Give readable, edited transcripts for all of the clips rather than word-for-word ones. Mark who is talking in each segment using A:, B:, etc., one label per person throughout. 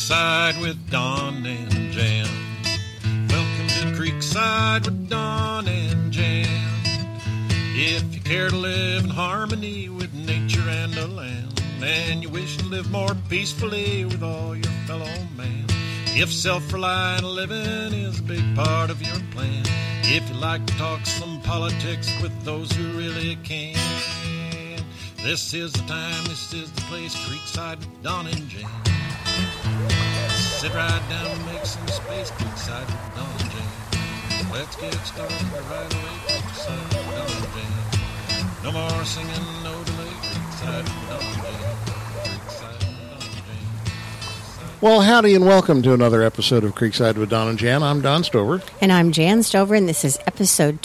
A: Creekside with Don and Jan. Welcome to Creekside with Don and Jan. If you care to live in harmony with nature and the land, and you wish to live more peacefully with all your fellow man, if self-reliant living is a big part of your plan, if you like to talk some politics with those who really can, this is the time, this is the place, Creekside with Don and Jan. Sit right down and make some space, Creekside with Don and Jan. Let's get started right away, Creekside with Don and Jan. No more singing, no delay, Creekside with Don and Jan. Creekside with Don and Jan.
B: Well, howdy and welcome to another episode of Creekside with Don and Jan. I'm Don Stover.
C: And I'm Jan Stover, and this is episode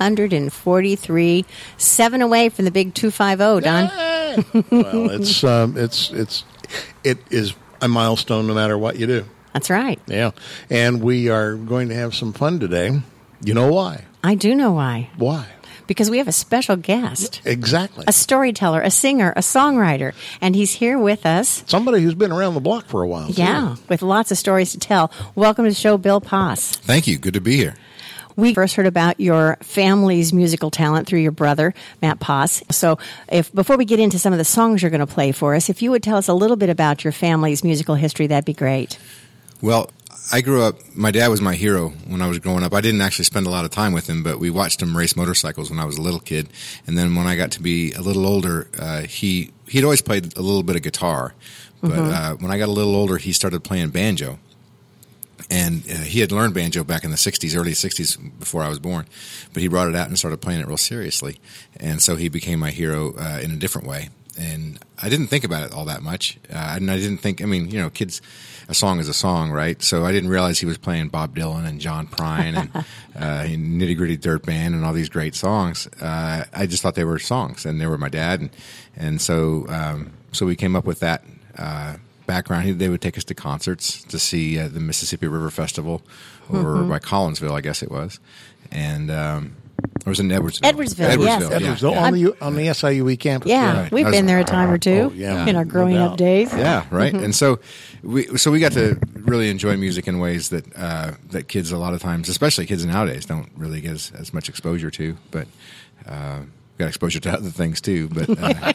C: 243, 7 away from the big 250, Don.
B: Well, it is a milestone no matter what you do.
C: That's right.
B: Yeah. And we are going to have some fun today. You know why?
C: I do know why.
B: Why?
C: Because we have a special guest.
B: Exactly.
C: A storyteller, a singer, a songwriter, and he's here with us.
B: Somebody who's been around the block for a while.
C: Yeah, with lots of stories to tell. Welcome to the show, Bill Poss.
D: Thank you. Good to be here.
C: We first heard about your family's musical talent through your brother, Matt Poss. So before we get into some of the songs you're going to play for us, if you would tell us a little bit about your family's musical history, that'd be great.
D: Well, I grew up, my dad was my hero when I was growing up. I didn't actually spend a lot of time with him, but we watched him race motorcycles when I was a little kid. And then when I got to be a little older, he'd always played a little bit of guitar. But when I got a little older, he started playing banjo. And he had learned banjo back in the 60s, early 60s, before I was born. But he brought it out and started playing it real seriously. And so he became my hero in a different way. And I didn't think about it all that much. And I didn't think, kids, a song is a song, right? So I didn't realize he was playing Bob Dylan and John Prine and Nitty Gritty Dirt Band and all these great songs. I just thought they were songs, and they were my dad. And so we came up with that background. They would take us to concerts to see the Mississippi River Festival over by Collinsville, I guess it was. And it was in Edwardsville.
C: Yes.
B: Edwardsville, on the SIUE campus.
C: Yeah,
D: right.
C: We've been there a time or two in our growing up days.
D: Yeah, right. And so we got to really enjoy music in ways that kids a lot of times, especially kids nowadays, don't really get as much exposure to. But got exposure to other things too. But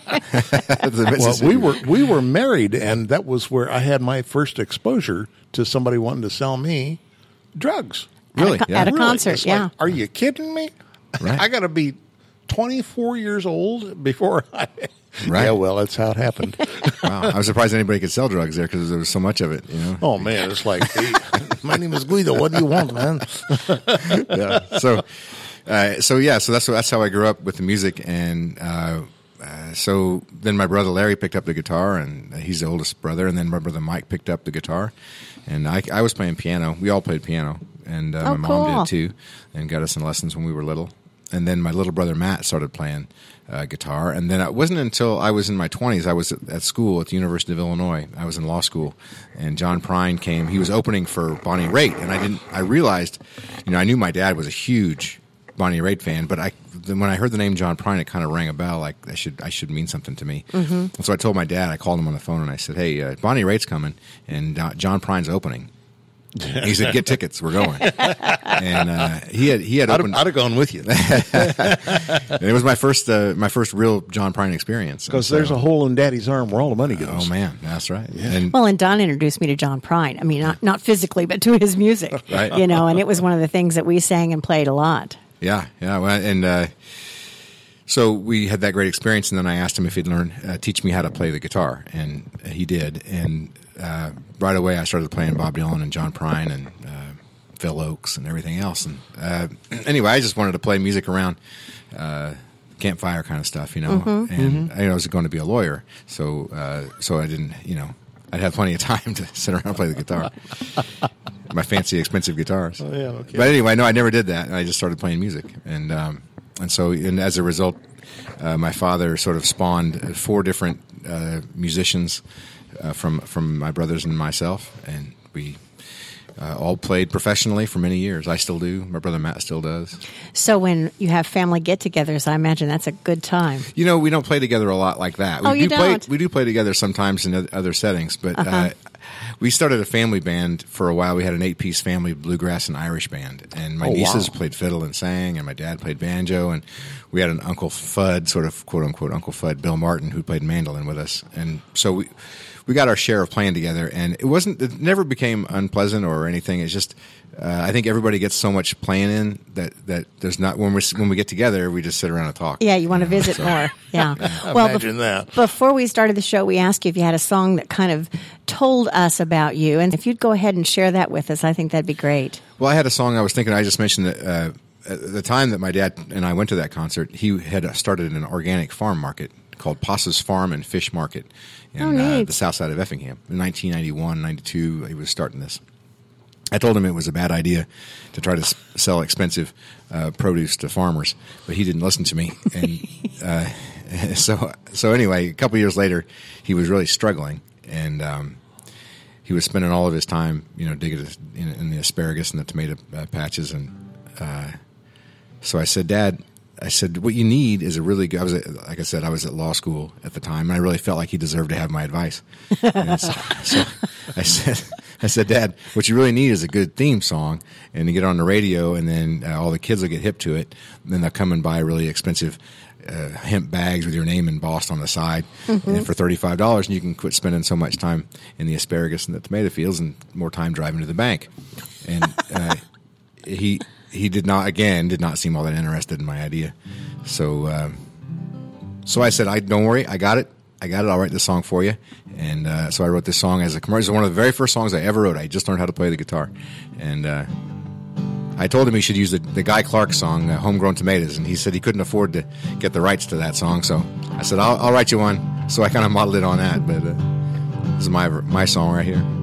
B: well, we were married, and that was where I had my first exposure to somebody wanting to sell me drugs.
D: Really?
C: At a concert,
B: it's
C: yeah.
B: Like, are you kidding me?
D: Right.
B: I got to be 24 years old before I...
D: Right.
B: Yeah, well, that's how it happened.
D: Wow. I was surprised anybody could sell drugs there because there was so much of it, you know?
B: Oh, man, it's like, hey, my name is Guido. What do you want, man?
D: Yeah. So that's how I grew up with the music. And so then my brother Larry picked up the guitar, and he's the oldest brother. And then my brother Mike picked up the guitar. And I was playing piano. We all played piano. And my mom did too, and got us in lessons when we were little. And then my little brother Matt started playing guitar. And then it wasn't until I was in my 20s, I was at school at the University of Illinois. I was in law school, and John Prine came. He was opening for Bonnie Raitt, and I realized, I knew my dad was a huge Bonnie Raitt fan, but when I heard the name John Prine, it kind of rang a bell. Like I should mean something to me. Mm-hmm. And so I told my dad. I called him on the phone and I said, "Hey, Bonnie Raitt's coming, and John Prine's opening." He said, "Get tickets. We're going." And he had opened.
B: I'd have gone with you.
D: It was my first real John Prine experience.
B: Because there's a hole in Daddy's arm where all the money goes.
D: Oh man, that's right. Yeah.
C: And Don introduced me to John Prine. I mean, not physically, but to his music.
D: Right.
C: And it was one of the things that we sang and played a lot.
D: Yeah. Well, and so we had that great experience, and then I asked him if he'd teach me how to play the guitar, and he did. And right away, I started playing Bob Dylan and John Prine and Phil Oakes and everything else. And anyway, I just wanted to play music around campfire kind of stuff, And I was going to be a lawyer, so I didn't, I'd have plenty of time to sit around and play the guitar. My fancy, expensive guitars.
B: Oh, yeah, okay.
D: But anyway, no, I never did that. I just started playing music, and as a result, my father sort of spawned 4 different musicians from my brothers and myself, and we all played professionally for many years. I still do. My brother Matt still does.
C: So when you have family get-togethers, I imagine that's a good time.
D: We don't play together a lot like that.
C: You don't?
D: We do play together sometimes in other settings, but we started a family band for a while. We had an 8-piece family bluegrass and Irish band, and my nieces played fiddle and sang, and my dad played banjo, and we had an Uncle Fudd, sort of quote unquote Uncle Fudd, Bill Martin, who played mandolin with us, and so we got our share of playing together, and it never became unpleasant or anything. It's just I think everybody gets so much playing in that there's not when we get together, we just sit around and talk.
C: Yeah, you want to visit more. Yeah.
B: Well, imagine that.
C: Before we started the show, we asked you if you had a song that kind of told us about you, and if you'd go ahead and share that with us, I think that'd be great.
D: Well, I had a song I was thinking. I just mentioned that at the time that my dad and I went to that concert, he had started an organic farm market called Passa's Farm and Fish Market in the south side of Effingham. In 1991, 92, he was starting this. I told him it was a bad idea to try to sell expensive produce to farmers, but he didn't listen to me. And so anyway, a couple years later, he was really struggling, and he was spending all of his time, digging in the asparagus and the tomato patches. And so I said, Dad, what you need is a really good. Like I said, I was at law school at the time, and I really felt like he deserved to have my advice. So I said, Dad, what you really need is a good theme song, and you get it on the radio, and then all the kids will get hip to it. And then they'll come and buy really expensive hemp bags with your name embossed on the side, and for $35, and you can quit spending so much time in the asparagus and the tomato fields and more time driving to the bank. And he did not seem all that interested in my idea. So I said, don't worry, I got it. I'll write this song for you. And so I wrote this song as a commercial. It was one of the very first songs I ever wrote. I just learned how to play the guitar. And I told him he should use the Guy Clark song, Homegrown Tomatoes. And he said he couldn't afford to get the rights to that song. So I said, I'll write you one. So I kind of modeled it on that. But this is my song right here.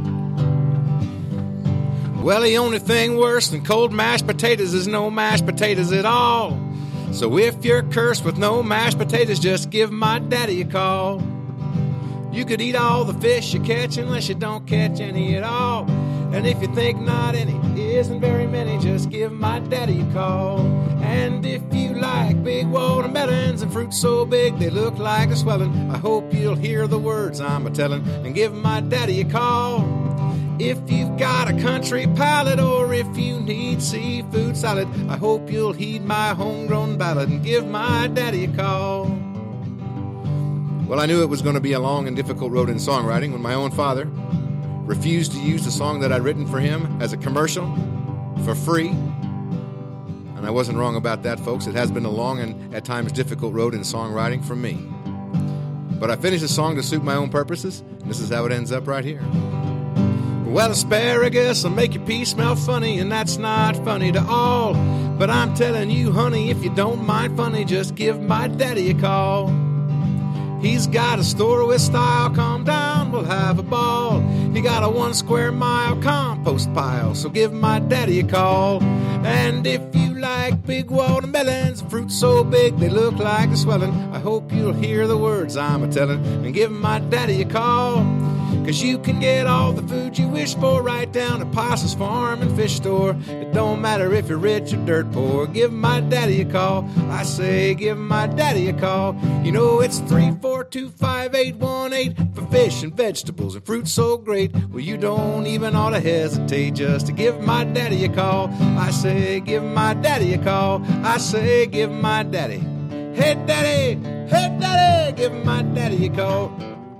D: Well, the only thing worse than cold mashed potatoes is no mashed potatoes at all. So if you're cursed with no mashed potatoes, just give my daddy a call. You could eat all the fish you catch unless you don't catch any at all. And if you think not any isn't very many, just give my daddy a call. And if you like big watermelons and fruit so big they look like a swelling, I hope you'll hear the words I'm a-telling and give my daddy a call. If you've got a country palate or if you need seafood salad, I hope you'll heed my homegrown ballad and give my daddy a call. Well, I knew it was going to be a long and difficult road in songwriting when my own father refused to use the song that I'd written for him as a commercial for free. And I wasn't wrong about that, folks. It has been a long and at times difficult road in songwriting for me. But I finished the song to suit my own purposes, and this is how it ends up right here. Well, asparagus will make your pee smell funny, and that's not funny to all. But I'm telling you, honey, if you don't mind funny, just give my daddy a call. He's got a store with style, calm down, we'll have a ball. He got a 1 square mile compost pile, so give my daddy a call. And if you like big watermelons, fruit so big they look like a swelling, I hope you'll hear the words I'm a-telling and give my daddy a call. 'Cause you can get all the food you wish for right down at Passa's Farm and Fish Store. It don't matter if you're rich or dirt poor, give my daddy a call. I say give my daddy a call. You know it's 3425818 for fish and vegetables and fruit so great. Well, you don't even ought to hesitate just to give my daddy a call. I say give my daddy a call. I say give my daddy. Hey daddy, give my daddy a call.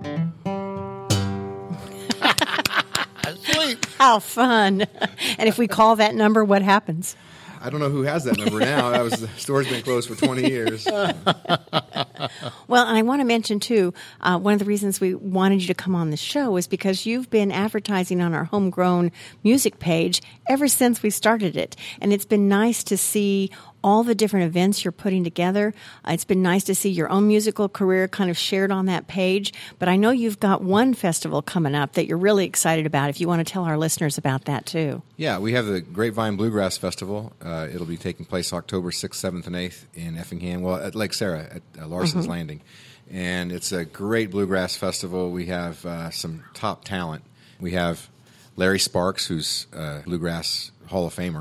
C: How fun. And if we call that number, what happens?
D: I don't know who has that number now. The store's been closed for 20 years.
C: Well, I want to mention, too, one of the reasons we wanted you to come on the show is because you've been advertising on our Homegrown music page ever since we started it. And it's been nice to see all the different events you're putting together. It's been nice to see your own musical career kind of shared on that page. But I know you've got one festival coming up that you're really excited about, if you want to tell our listeners about that, too.
D: Yeah, we have the Grapevine Bluegrass Festival. It'll be taking place October 6th, 7th, and 8th in Effingham, at Lake Sarah at Larson's Landing. And it's a great bluegrass festival. We have some top talent. We have Larry Sparks, who's a Bluegrass Hall of Famer.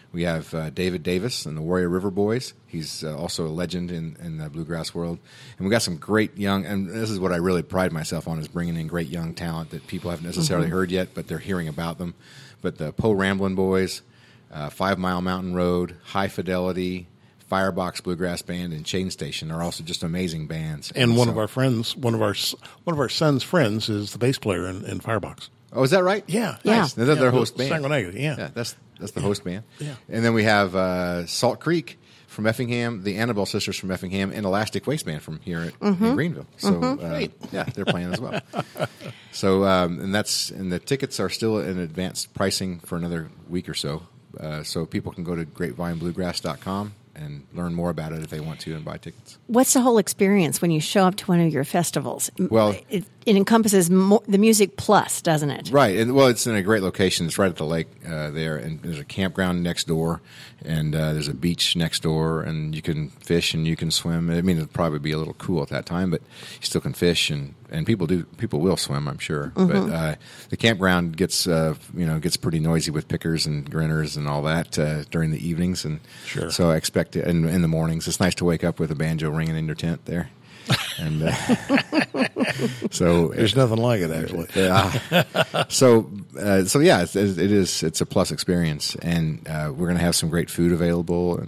D: We have David Davis and the Warrior River Boys. He's also a legend in the bluegrass world. And we got some great young, and this is what I really pride myself on, is bringing in great young talent that people haven't necessarily heard yet, but they're hearing about them. But the Poe Ramblin' Boys, 5 Mile Mountain Road, High Fidelity, Firebox Bluegrass Band, and Chain Station are also just amazing bands.
B: And one of our son's friends is the bass player in Firebox.
D: Oh, is that right?
B: Yeah.
D: Nice.
C: Yeah.
D: They're their host band.
B: Sangonega, yeah.
D: That's the host band.
B: Yeah.
D: And then we have Salt Creek from Effingham, the Annabelle Sisters from Effingham, and Elastic Waste Band from here in Greenville. So yeah, they're playing as well. So and the tickets are still in advanced pricing for another week or so. So people can go to grapevinebluegrass.com and learn more about it if they want to and buy tickets.
C: What's the whole experience when you show up to one of your festivals?
D: Well,
C: it encompasses the music plus, doesn't it?
D: Right. And, well, it's in a great location. It's right at the lake there, and there's a campground next door, and there's a beach next door, and you can fish and you can swim. I mean, it'll probably be a little cool at that time, but you still can fish, and people will swim, I'm sure. But the campground gets pretty noisy with pickers and grinners and all that during the evenings, and
B: Sure.
D: So I expect it in the mornings. It's nice to wake up with a banjo ringing in your tent there. And so
B: There's nothing like it, actually.
D: So yeah, it's a plus experience, and we're going to have some great food available,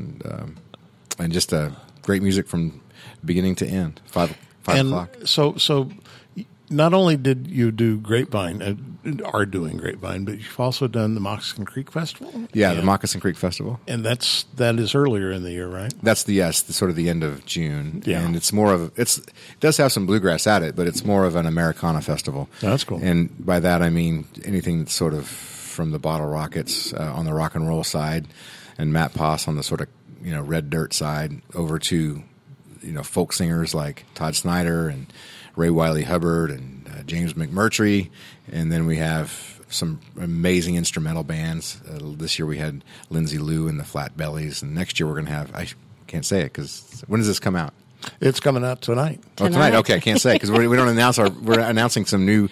D: and just great music from beginning to end. 5 o'clock.
B: So not only did you do Grapevine, are doing Grapevine, but you've also done the Moccasin Creek Festival.
D: Yeah, the Moccasin Creek Festival,
B: and that is earlier in the year, right?
D: That's the sort of the end of June,
B: Yeah.
D: and it's more of it does have some bluegrass at it, but it's more of an Americana festival.
B: That's cool.
D: And by that I mean anything that's sort of from the Bottle Rockets on the rock and roll side, and Matt Poss on the sort of red dirt side, over to folk singers like Todd Snyder and Ray Wiley Hubbard and James McMurtry, and then we have some amazing instrumental bands. This year we had Lindsay Lou and the Flat Bellies, and next year we're going to have, I can't say it because when does this come out?
B: It's coming out tonight.
D: Oh, tonight? Okay, I can't say because we don't announce we're announcing some new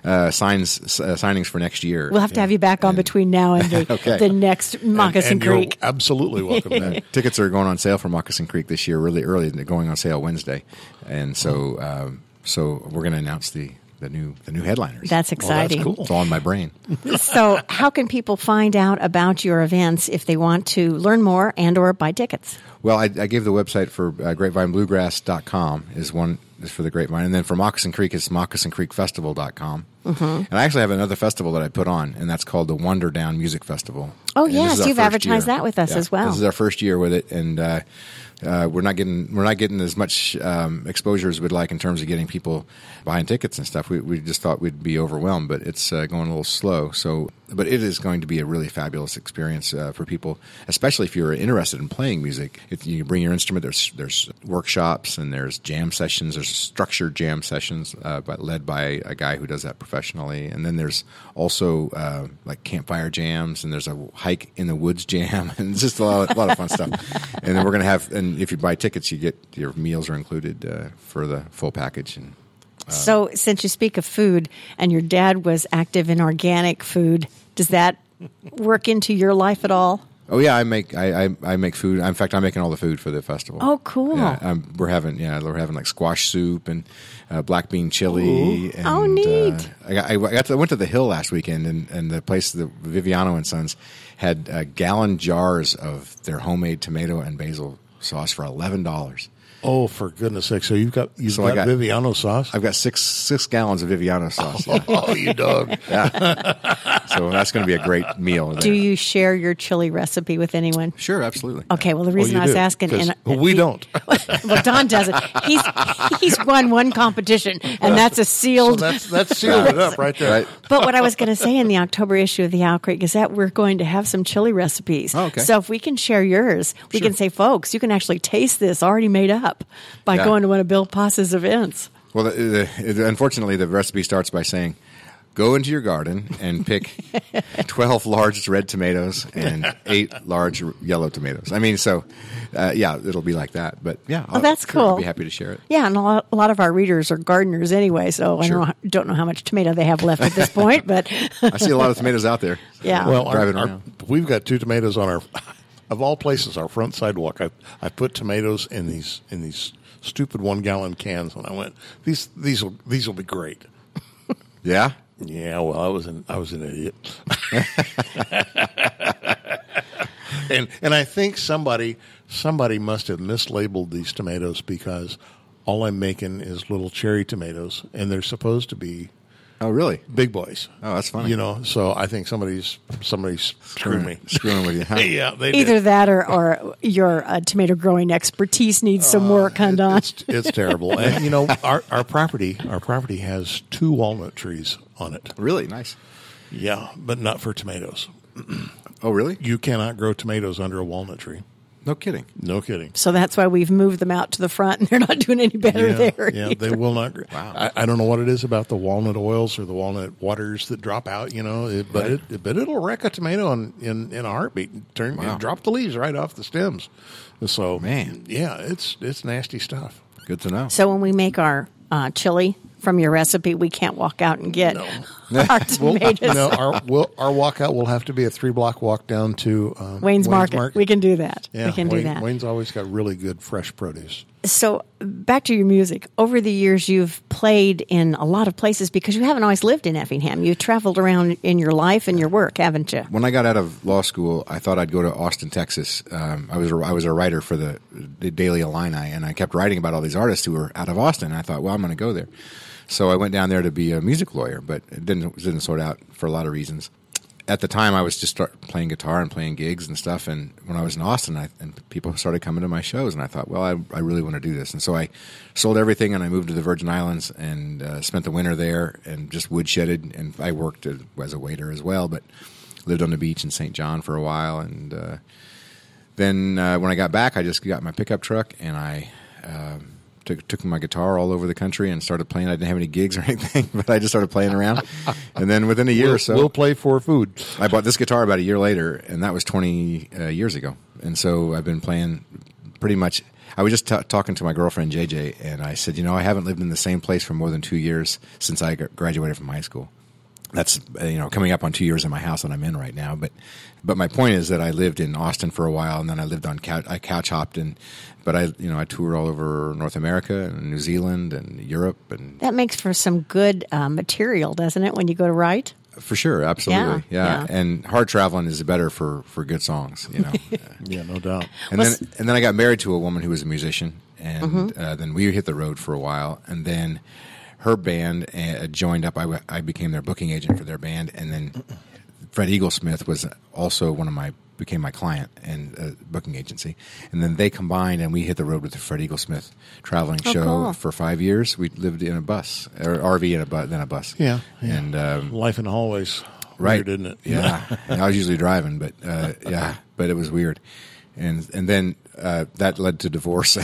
D: signings for next year.
C: We'll have to have you back on between now and the next Moccasin
B: and
C: Creek.
B: You're absolutely welcome back.
D: Tickets are going on sale for Moccasin Creek this year really early. They're going on sale Wednesday, and so we're going to announce the new headliners.
C: That's exciting.
B: Well, that's cool.
D: It's all in my brain.
C: So how can people find out about your events if they want to learn more and or buy tickets?
D: Well, I gave the website for grapevinebluegrass.com is for the Grapevine, and then for Moccasin Creek it's moccasincreekfestival.com. And I actually have another festival that I put on, and that's called the Wonder Down Music Festival.
C: Oh,
D: And this
C: yes,
D: is our
C: you've
D: first
C: advertised
D: year.
C: that with us as well.
D: This is our first year with it, and we're not getting as much exposure as we'd like in terms of getting people buying tickets and stuff. We just thought we'd be overwhelmed, but it's going a little slow. But it is going to be a really fabulous experience for people, especially if you're interested in playing music. If you bring your instrument, there's workshops and there's jam sessions. There's structured jam sessions led by a guy who does that professionally, and then there's also like campfire jams, and there's a hike in the woods jam, and it's just a lot of fun stuff. And then we're going to have, and if you buy tickets, you get your meals are included for the full package. And
C: So since you speak of food and your dad was active in organic food, does that work into your life at all?
D: oh yeah, I make food. In fact, I'm making all the food for the festival.
C: Oh, cool.
D: Yeah, we're having like squash soup and black bean chili. And,
C: Oh, neat.
D: I went to the Hill last weekend, and the place, the Viviano and Sons, had gallon jars of their homemade tomato and basil sauce for $11.
B: Oh, for goodness sake! So you've got Viviano sauce.
D: I've got six gallons of Viviano sauce. Yeah.
B: Oh, you dog!
D: So that's going to be a great meal. There.
C: Do you share your chili recipe with anyone?
D: Sure, absolutely.
C: Okay, well, the reason
B: you
C: I was
B: do,
C: asking...
B: 'cause
C: and
B: we don't.
C: Well, Don doesn't. He's won one competition, and that's a sealed...
B: So that's sealed it up right there.
D: Right.
C: But what I was going to say in the October issue of the Owl Creek is that we're going to have some chili recipes.
D: Oh, okay.
C: So if we can share yours, we can say, folks, you can actually taste this already made up by
D: Yeah.
C: going to one of Bill Poss's events.
D: Well, unfortunately, the recipe starts by saying, go into your garden and pick 12 large red tomatoes and 8 large yellow tomatoes. I mean, so, yeah, it'll be like that. But, yeah,
C: that's cool.
D: I'll be happy to share it.
C: Yeah, and a lot of our readers are gardeners anyway, so
D: Sure.
C: I don't know how much tomato they have left at this point, but
D: I see a lot of tomatoes out there.
C: Yeah.
B: Well,
D: Driving around.
B: we've got 2 tomatoes on of all places, our front sidewalk. I put tomatoes in these stupid 1-gallon cans, and I went, these will be great.
D: Yeah.
B: Yeah, well, I was an idiot. and I think somebody must have mislabeled these tomatoes, because all I'm making is little cherry tomatoes, and they're supposed to be
D: Oh, really?
B: big boys.
D: Oh, that's funny.
B: You know, so I think somebody's screwed me.
D: Screwing with you, huh?
B: Yeah, they
C: Either
B: did.
C: that or your tomato growing expertise needs some work, huh, Don?
B: It's terrible. And you know, our property has 2 walnut trees on it.
D: Really? Nice.
B: Yeah, but not for tomatoes.
D: Oh, really?
B: You cannot grow tomatoes under a walnut tree.
D: No kidding.
B: No kidding.
C: So that's why we've moved them out to the front, and they're not doing any better there.
B: Yeah,
C: either.
B: they will not.
D: Wow.
B: I don't know what it is about the walnut oils or the walnut waters that drop out. You know, but it'll wreck a tomato in a heartbeat. Drop the leaves right off the stems. So
D: Man.
B: yeah, it's nasty stuff.
D: Good to know.
C: So when we make our chili from your recipe, we can't walk out and get our tomatoes.
B: No, our walkout will have to be a 3-block walk down to
C: Wayne's Market. We can do that.
B: Yeah,
C: we can do that.
B: Wayne's always got really good fresh produce.
C: So back to your music. Over the years, you've played in a lot of places because you haven't always lived in Effingham. You've traveled around in your life and your work, haven't you?
D: When I got out of law school, I thought I'd go to Austin, Texas. I was a writer for the Daily Illini, and I kept writing about all these artists who were out of Austin. And I thought, well, I'm going to go there. So I went down there to be a music lawyer, but it didn't sort out for a lot of reasons. At the time, I was just playing guitar and playing gigs and stuff. And when I was in Austin, and people started coming to my shows, and I thought, well, I really want to do this. And so I sold everything, and I moved to the Virgin Islands and spent the winter there and just woodshedded. And I worked as a waiter as well, but lived on the beach in St. John for a while. And then when I got back, I just got my pickup truck, and I took my guitar all over the country and started playing. I didn't have any gigs or anything, but I just started playing around. And then within a year or so,
B: we'll play for food.
D: I bought this guitar about a year later, and that was 20 years ago. And so I've been playing pretty much. I was just talking to my girlfriend, JJ, and I said, I haven't lived in the same place for more than 2 years since I graduated from high school. That's coming up on 2 years in my house that I'm in right now. But my point is that I lived in Austin for a while, and then I lived on I couch hopped, but I toured all over North America and New Zealand and Europe, and
C: That makes for some good material, doesn't it, when you go to write?
D: for sure, absolutely,
C: Yeah.
D: And hard traveling is better for good songs,
B: Yeah, no doubt.
D: And then I got married to a woman who was a musician, and then we hit the road for a while, and then her band joined up. I became their booking agent for their band, and then Fred Eaglesmith was also became my client and booking agency, and then they combined, and we hit the road with the Fred Eaglesmith traveling show
C: cool.
D: for 5 years. We lived in a bus, or RV and then a bus.
B: Yeah.
D: And
B: Life in the hallways.
D: right,
B: Weird, isn't it?
D: Yeah, and I was usually driving, but but it was weird, and then that led to divorce,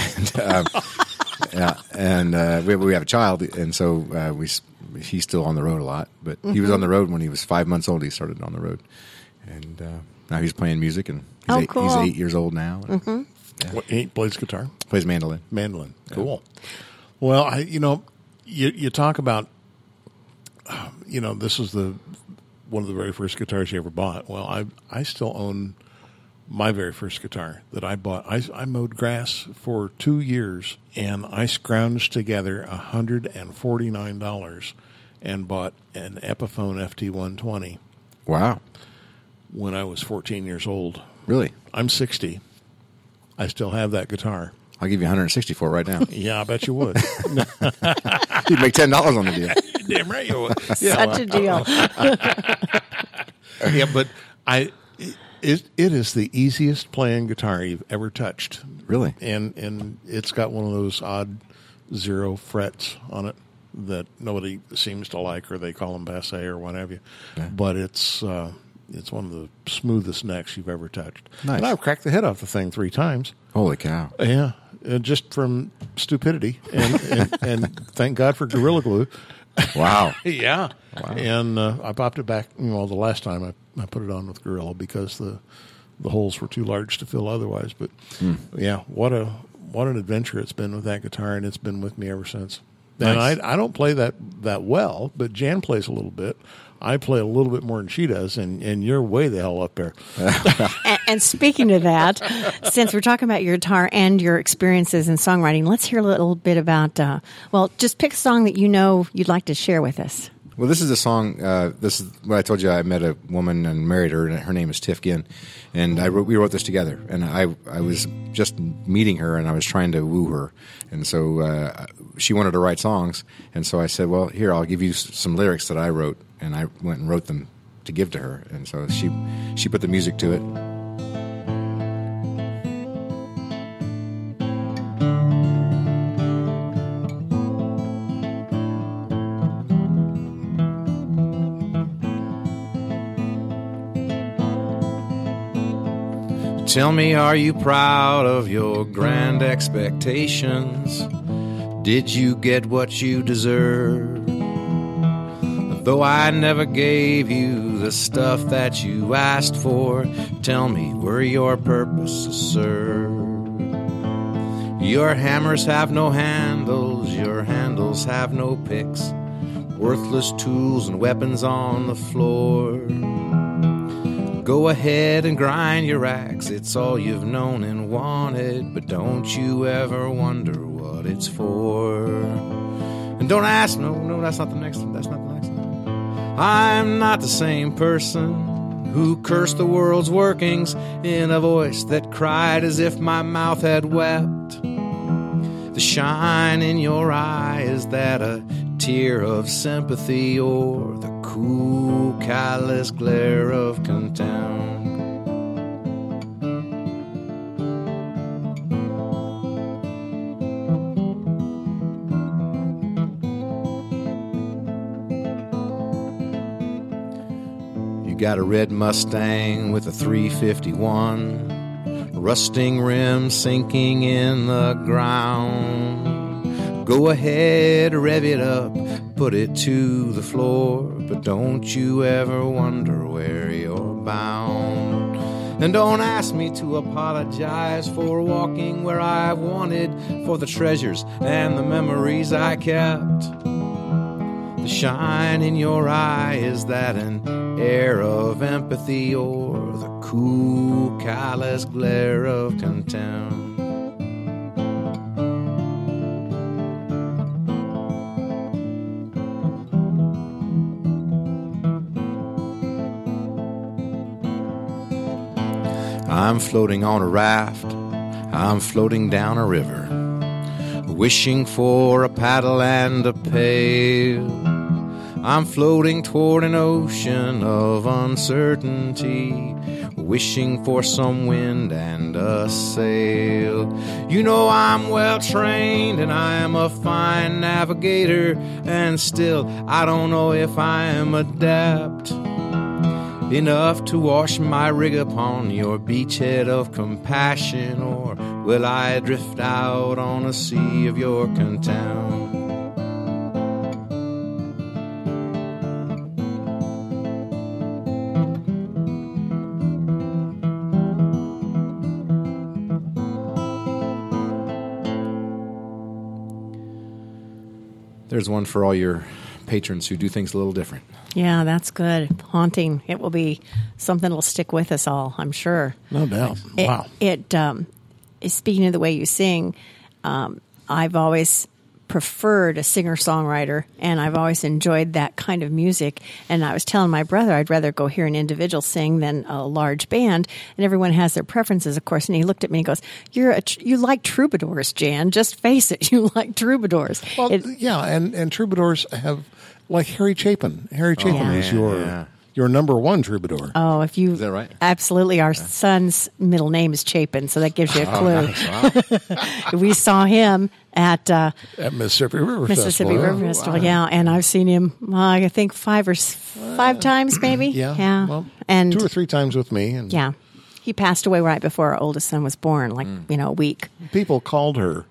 D: and we have a child, and so he's still on the road a lot, but he was on the road when he was 5 months old. He started on the road, and now he's playing music, and he's 8 years old now. And,
B: He plays guitar.
D: plays mandolin.
B: Mandolin. Cool. Well, you talk about, this is one of the very first guitars you ever bought. Well, I still own my very first guitar that I bought. I mowed grass for 2 years, and I scrounged together $149 and bought an Epiphone FT120
D: Wow,
B: when I was 14 years old.
D: really?
B: I'm 60. I still have that guitar.
D: I'll give you 160 for it right now.
B: Yeah, I bet you would.
D: You'd make $10 on the deal.
B: Damn right you would.
C: Such a deal.
B: Yeah, but it is the easiest playing guitar you've ever touched.
D: Really?
B: And it's got one of those odd 0 frets on it that nobody seems to like, or they call them passe or what have you.
D: Yeah.
B: But it's one of the smoothest necks you've ever touched.
D: Nice.
B: And I've cracked the head off the thing 3 times.
D: Holy cow!
B: Yeah, just from stupidity, and thank God for Gorilla Glue.
D: Wow.
B: Yeah.
D: Wow.
B: And I popped it back, the last time I put it on with Gorilla because the holes were too large to fill otherwise. But yeah, what an adventure it's been with that guitar, and it's been with me ever since. And
D: Nice.
B: I don't play that well, but Jan plays a little bit. I play a little bit more than she does, and you're way the hell up there.
C: And speaking of that, since we're talking about your guitar and your experiences in songwriting, let's hear a little bit about, just pick a song that you know you'd like to share with us.
D: Well, this is a song. This is what I told you. I met a woman and married her, and her name is Tiff Ginn. And we wrote this together. And I was just meeting her, and I was trying to woo her. And so she wanted to write songs. And so I said, well, here, I'll give you some lyrics that I wrote. And I went and wrote them to give to her. And so she put the music to it. Tell me, are you proud of your grand expectations? Did you get what you deserve? Though I never gave you the stuff that you asked for, tell me, were your purposes served? Your hammers have no handles, your handles have no picks, worthless tools and weapons on the floor. Go ahead and grind your axe, it's all you've known and wanted, but don't you ever wonder what it's for. And don't ask, no, that's not the next one, that's not the next one. I'm not the same person who cursed the world's workings in a voice that cried as if my mouth had wept. The shine in your eye, is that a tear of sympathy or the cool, callous glare of contempt? Got a red Mustang with a 351, rusting rims sinking in the ground. Go ahead, rev it up, put it to the floor, but don't you ever wonder where you're bound. And don't ask me to apologize for walking where I wanted, for the treasures and the memories I kept. The shine in your eye, is that an air of empathy or the cool, callous glare of contempt? I'm floating on a raft, I'm floating down a river, wishing for a paddle and a pail. I'm floating toward an ocean of uncertainty, wishing for some wind and a sail. You know I'm well trained and I am a fine navigator, and still I don't know if I am adept enough to wash my rig upon your beachhead of compassion, or will I drift out on a sea of your contempt? There's one for all your patrons who do things a little different.
C: Yeah, that's good. Haunting. It will be something that will stick with us all, I'm sure.
B: No doubt. Wow.
C: Speaking of the way you sing, I've always preferred a singer-songwriter, and I've always enjoyed that kind of music. And I was telling my brother I'd rather go hear an individual sing than a large band, and everyone has their preferences, of course. And he looked at me and goes, you like troubadours, Jan. Just face it, you like troubadours.
B: Well, yeah, and troubadours have, like Harry Chapin. Harry Chapin is your number one troubadour.
C: Oh, if you...
D: Is that right?
C: Absolutely. Our son's middle name is Chapin, so that gives you a clue.
D: Nice. Wow.
C: We saw him at
B: Mississippi River
C: Mississippi
B: Festival.
C: River Festival, yeah. And I've seen him, I think, five times, maybe.
B: Yeah. Well,
C: and
B: 2 or 3 times with me. And
C: yeah. He passed away right before our oldest son was born, like, a week.
B: people called her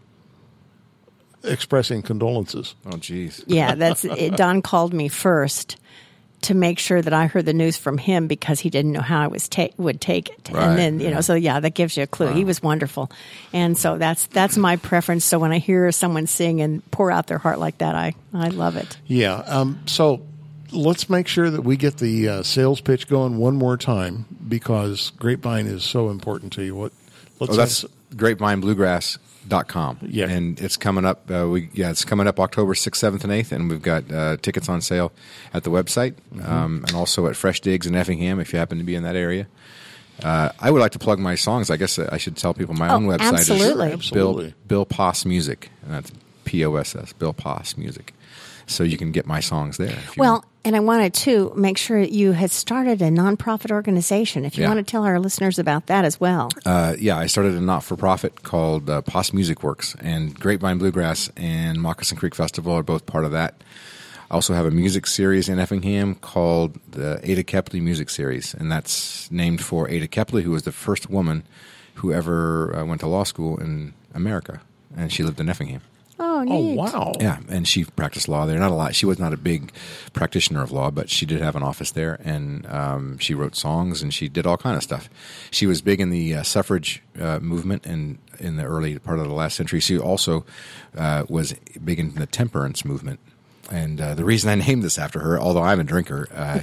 B: expressing condolences.
D: Oh, geez.
C: Yeah, that's it. Don called me first, to make sure that I heard the news from him because he didn't know how I would take it.
D: Right.
C: And then, so that gives you a clue.
D: Wow.
C: He was wonderful. And so that's my preference. So when I hear someone sing and pour out their heart like that, I love it.
B: Yeah. So let's make sure that we get the sales pitch going one more time because Grapevine is so important to you.
D: That's grapevinebluegrass.com.
B: Yeah.
D: And it's coming up. It's coming up October 6th, 7th, and 8th, and we've got tickets on sale at the website and also at Fresh Digs in Effingham if you happen to be in that area. I would like to plug my songs. I guess I should tell people my own website
C: absolutely.
D: is
B: Absolutely.
D: Bill Poss Music, and that's POSS, Bill Poss Music. So you can get my songs there.
C: And I wanted to make sure you had started a nonprofit organization. If you want to tell our listeners about that as well.
D: I started a not-for-profit called Poss Music Works, and Grapevine Bluegrass and Moccasin Creek Festival are both part of that. I also have a music series in Effingham called the Ada Kepley Music Series, and that's named for Ada Kepley, who was the first woman who ever went to law school in America, and she lived in Effingham.
C: Oh, neat.
B: Oh, wow.
D: Yeah, and she practiced law there. Not a lot. She was not a big practitioner of law, but she did have an office there, and she wrote songs, and she did all kind of stuff. She was big in the suffrage movement in the early part of the last century. She also was big in the temperance movement. And the reason I named this after her, although I'm a drinker,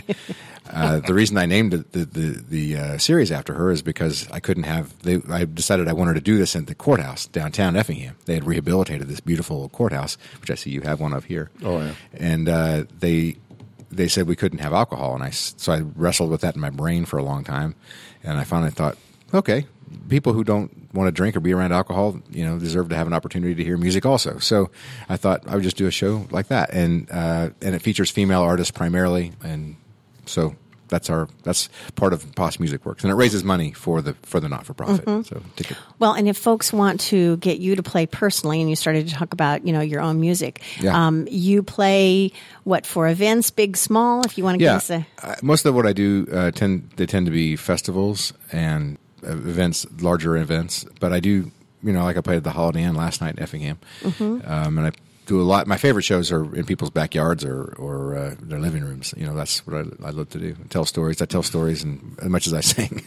D: the reason I named the series after her is because I couldn't have. I decided I wanted to do this at the courthouse downtown Effingham. They had rehabilitated this beautiful courthouse, which I see you have one of here.
B: Oh yeah.
D: And they said we couldn't have alcohol, and so I wrestled with that in my brain for a long time, and I finally thought, okay, people who don't want to drink or be around alcohol, deserve to have an opportunity to hear music also. So I thought I would just do a show like that, and it features female artists primarily, and so that's part of Poss Music Works, and it raises money for the not-for-profit.
C: Mm-hmm.
D: So ticket.
C: Well, and if folks want to get you to play personally, and you started to talk about your own music, you play for events, big, small. If you want to give us
D: most of what I do tend to be festivals and events, larger events, but I do, like I played at the Holiday Inn last night in Effingham, and I do a lot. My favorite shows are in people's backyards or their living rooms. That's what I love to do. Tell stories. I tell stories as much as I sing.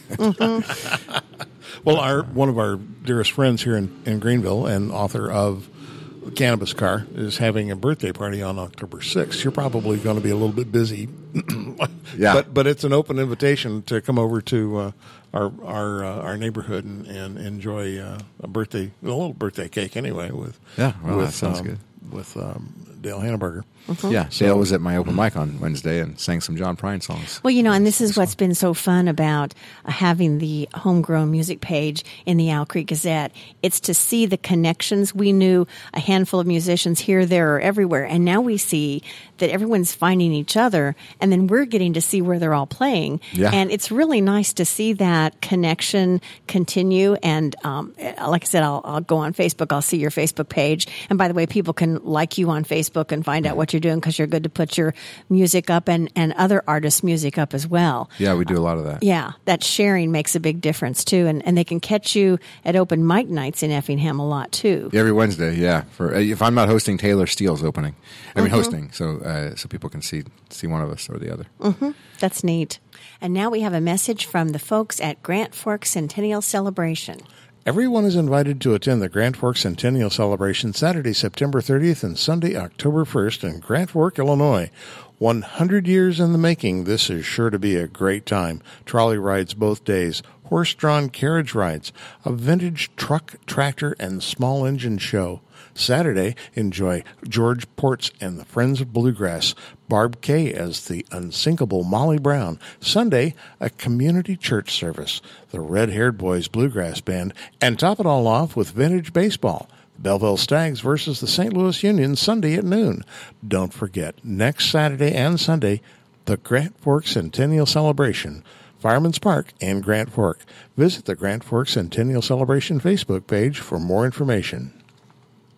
B: Well, one of our dearest friends here in Greenville and author of Cannabis Car is having a birthday party on October 6th. You're probably going to be a little bit busy.
D: Yeah.
B: But it's an open invitation to come over to our neighborhood and enjoy a little birthday cake anyway with
D: that sounds good.
B: With Dale Hanneberger.
D: Yeah, Dale was at my open mic on Wednesday and sang some John Prine songs.
C: Well, and this is what's been so fun about having the homegrown music page in the Owl Creek Gazette. It's to see the connections. We knew a handful of musicians here, there, or everywhere, and now we see that everyone's finding each other, and then we're getting to see where they're all playing.
D: Yeah.
C: And it's really nice to see that connection continue. And like I said, I'll go on Facebook. I'll see your Facebook page. And by the way, people can like you on Facebook and find out what you're doing because you're good to put your music up and other artists' music up as well.
D: Yeah, we do a lot of that.
C: Yeah, that sharing makes a big difference too. And they can catch you at open mic nights in Effingham a lot too.
D: Every Wednesday, yeah. If I'm not hosting, Taylor Steele's opening. Hosting, so people can see one of us or the other.
C: Mm-hmm. That's neat. And now we have a message from the folks at Grant Fork Centennial Celebration.
B: Everyone is invited to attend the Grant Fork Centennial Celebration Saturday, September 30th and Sunday, October 1st in Grant Fork, Illinois. 100 years in the making, this is sure to be a great time. Trolley rides both days, horse-drawn carriage rides, a vintage truck, tractor, and small engine show. Saturday, enjoy George Ports and the Friends of Bluegrass, Barb Kay as the unsinkable Molly Brown. Sunday, a community church service, the Red-Haired Boys Bluegrass Band, and top it all off with vintage baseball. Belleville Stags versus the St. Louis Union Sunday at noon. Don't forget, next Saturday and Sunday, the Grant Fork Centennial Celebration, Fireman's Park and Grant Fork. Visit the Grant Fork Centennial Celebration Facebook page for more information.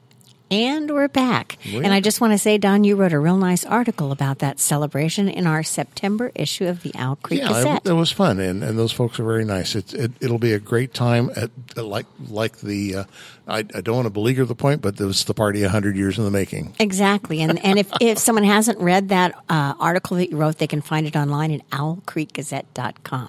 C: And we're back. And I just want to say, Don, you wrote a real nice article about that celebration in our September issue of the Owl Creek Gazette.
B: It was fun, and those folks are very nice. It'll be a great time at like the. I don't want to beleaguer the point, but it was the party 100 years in the making.
C: Exactly, and if someone hasn't read that article that you wrote, they can find it online at owlcreekgazette.com.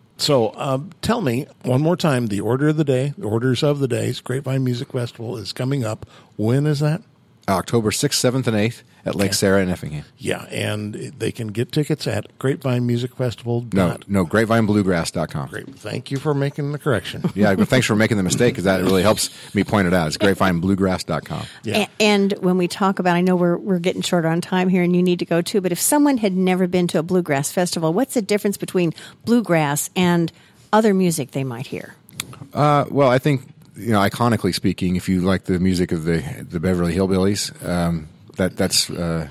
B: So tell me one more time, the orders of the day, Grapevine Music Festival is coming up. When is that?
D: October 6th, 7th, and 8th at Lake Sarah in Effingham.
B: Yeah, and they can get tickets at Grapevine Music Festival.
D: No, grapevinebluegrass.com.
B: Great. Thank you for making the correction.
D: Yeah, but thanks for making the mistake, because that really helps me point it out. It's grapevinebluegrass.com.
C: Yeah. And when we talk about, I know we're getting short on time here and you need to go too, but if someone had never been to a bluegrass festival, what's the difference between bluegrass and other music they might hear?
D: Well, I think, iconically speaking, if you like the music of the Beverly Hillbillies, that's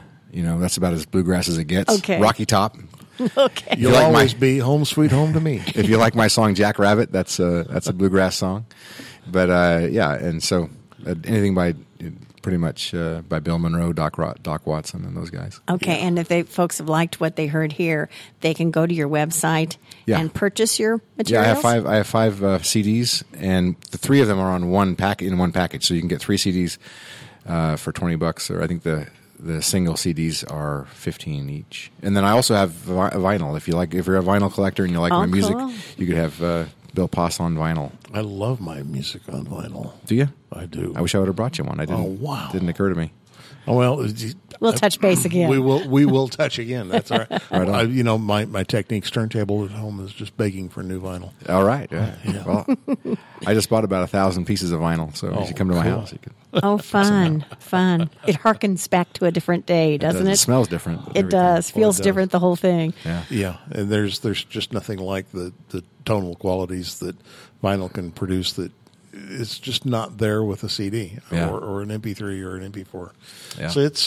D: about as bluegrass as it gets.
C: Okay.
D: Rocky Top.
C: Okay.
B: You'll always be home sweet home to me.
D: If you like my song Jack Rabbit, that's a bluegrass song. But and so anything by pretty much by Bill Monroe, Doc Watson, and those guys.
C: Okay, and if folks have liked what they heard here, they can go to your website and purchase your materials?
D: Yeah, I have five CDs, and the three of them are on one package. So you can get 3 CDs for $20, or I think the single CDs are $15 each. And then I also have vinyl. If you're a vinyl collector and you like my music, you could have Bill Poss on vinyl.
B: I love my music on vinyl.
D: Do you?
B: I do.
D: I wish I would have brought you one. I didn't.
B: Oh, wow.
D: Didn't occur to me.
B: Oh, well,
C: we'll touch base again.
B: We will touch again. That's all right. Right on. My Techniques turntable at home is just begging for new vinyl.
D: All right. Yeah. Well, I just bought about 1,000 pieces of vinyl, so if you come to my house, you could.
C: Oh, fun. It harkens back to a different day, doesn't it?
D: It smells different.
C: It does. Feels different, the whole thing.
D: Yeah.
B: Yeah. And there's just nothing like the tonal qualities that vinyl can produce that it's just not there with a CD or an MP3 or an MP4.
D: Yeah.
B: So it's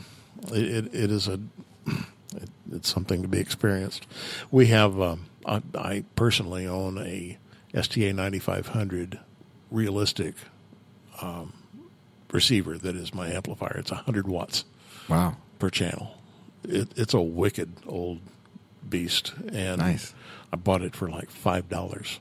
B: it's something to be experienced. We have I personally own a STA 9500 realistic receiver that is my amplifier. It's 100 watts.
D: Wow.
B: Per channel. It's a wicked old beast, and
D: nice.
B: I bought it for like $5.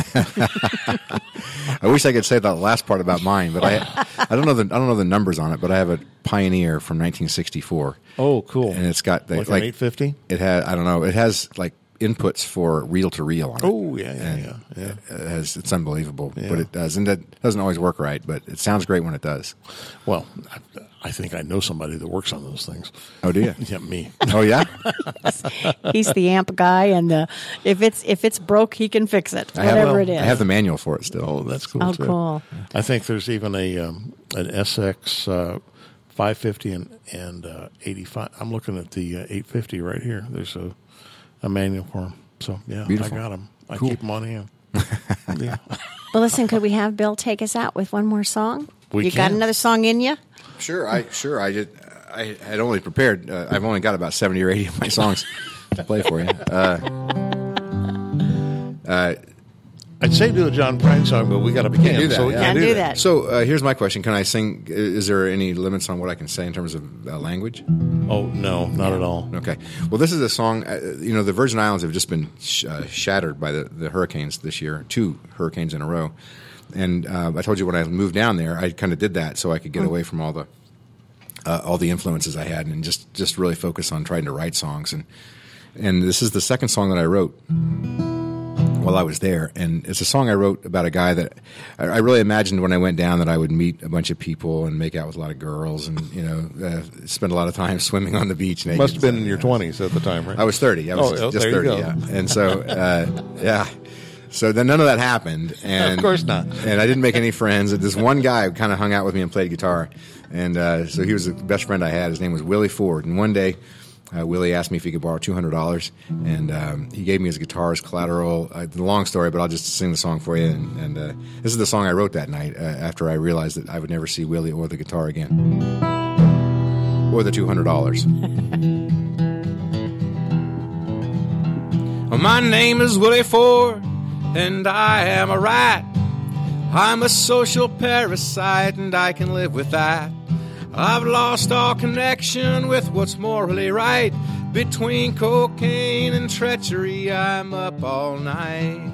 D: I wish I could say that last part about mine, but I don't know the numbers on it. But I have a Pioneer from 1964.
B: Oh, cool!
D: And it's got
B: like an 850.
D: It has like inputs for reel to reel on it.
B: Oh yeah.
D: It's unbelievable, but it does, and that doesn't always work right. But it sounds great when it does.
B: Well, I think I know somebody that works on those things.
D: Oh, do you?
B: Yeah, me.
D: Oh, yeah.
C: He's the amp guy, and if it's broke, he can fix it. Whatever it is.
D: I have the manual for it still.
B: Oh, that's cool.
C: Oh,
B: too.
C: Cool.
B: I think there's even an SX 550 and 85. I'm looking at the 850 right here. There's a manual for them. So yeah,
D: beautiful.
B: I got them. I
D: Cool.
B: keep them on hand. Yeah.
C: Well, listen, could we have Bill take us out with one more song?
B: We
C: you
B: can.
C: got another song in you?
D: Sure. I had only prepared. I've only got about 70 or 80 of my songs to play for you.
B: I'd say do a John Prine song, but we got to begin.
D: do that,
B: so we
D: yeah.
B: can't
C: do that.
D: So here's my question: can I sing? Is there any limits on what I can say in terms of language?
B: Oh no, not at all.
D: Okay. Well, this is a song. The Virgin Islands have just been shattered by the hurricanes this year. 2 hurricanes in a row. And I told you when I moved down there, I kind of did that so I could get away from all the influences I had and just really focus on trying to write songs. And this is the second song that I wrote while I was there. And it's a song I wrote about a guy that I really imagined when I went down that I would meet a bunch of people and make out with a lot of girls and, spend a lot of time swimming on the beach naked.
B: Must have been in your 20s at the time, right?
D: I was 30. I was just
B: there
D: 30,
B: you go.
D: yeah. And so, yeah. So then none of that happened. And
B: of course not.
D: And I didn't make any friends. This one guy kind of hung out with me and played guitar. And so he was the best friend I had. His name was Willie Ford. And one day, Willie asked me if he could borrow $200. And he gave me his guitar as collateral. The long story, but I'll just sing the song for you. And this is the song I wrote that night after I realized that I would never see Willie or the guitar again. Or the $200. Well, my name is Willie Ford. And I am a rat. I'm a social parasite, and I can live with that.
E: I've lost all connection with what's morally right. Between cocaine and treachery, I'm up all night.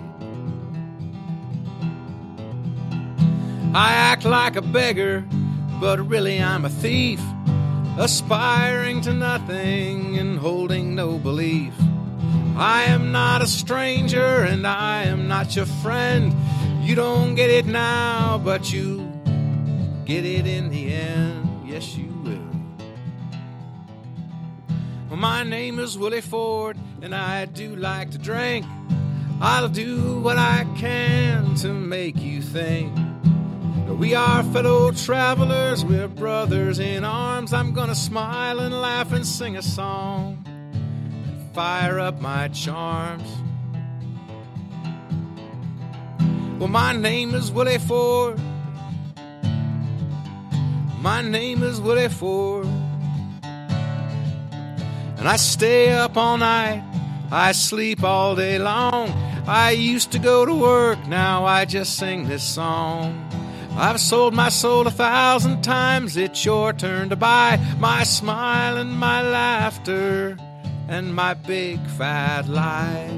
E: I act like a beggar, but really I'm a thief, aspiring to nothing and holding no belief. I am not a stranger and I am not your friend. You don't get it now, but you get it in the end. Yes, you will. Well, my name is Willie Ford and I do like to drink. I'll do what I can to make you think. We are fellow travelers, we're brothers in arms. I'm gonna smile and laugh and sing a song and fire up my charms. Well, my name is Willie Ford. My name is Willie Ford. And I stay up all night, I sleep all day long. I used to go to work, now I just sing this song. I've sold my soul 1,000 times, it's your turn to buy my smile and my laughter and my big fat lie.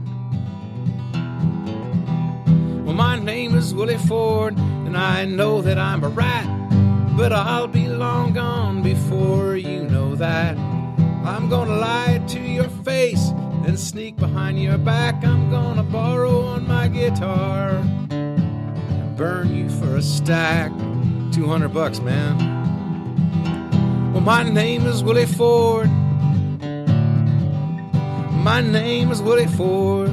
E: Well, my name is Willie Ford and I know that I'm a rat, but I'll be long gone before you know that. I'm gonna lie to your face and sneak behind your back. I'm gonna borrow on my guitar, burn you for a stack. $200, man. Well, my name is Willie Ford. My name is Willie Ford.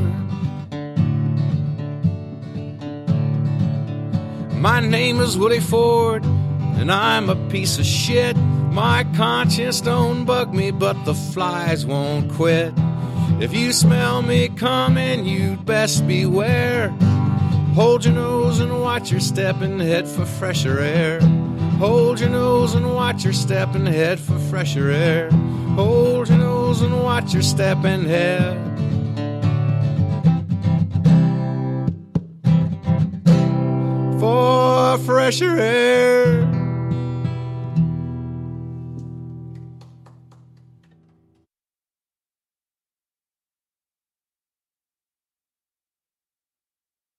E: My name is Willie Ford, and I'm a piece of shit. My conscience don't bug me, but the flies won't quit. If you smell me coming, you'd best beware. Hold your nose and watch your step and head for fresher air. Hold your nose and watch your step and head for fresher air. Hold your nose and watch your step and head for fresher air.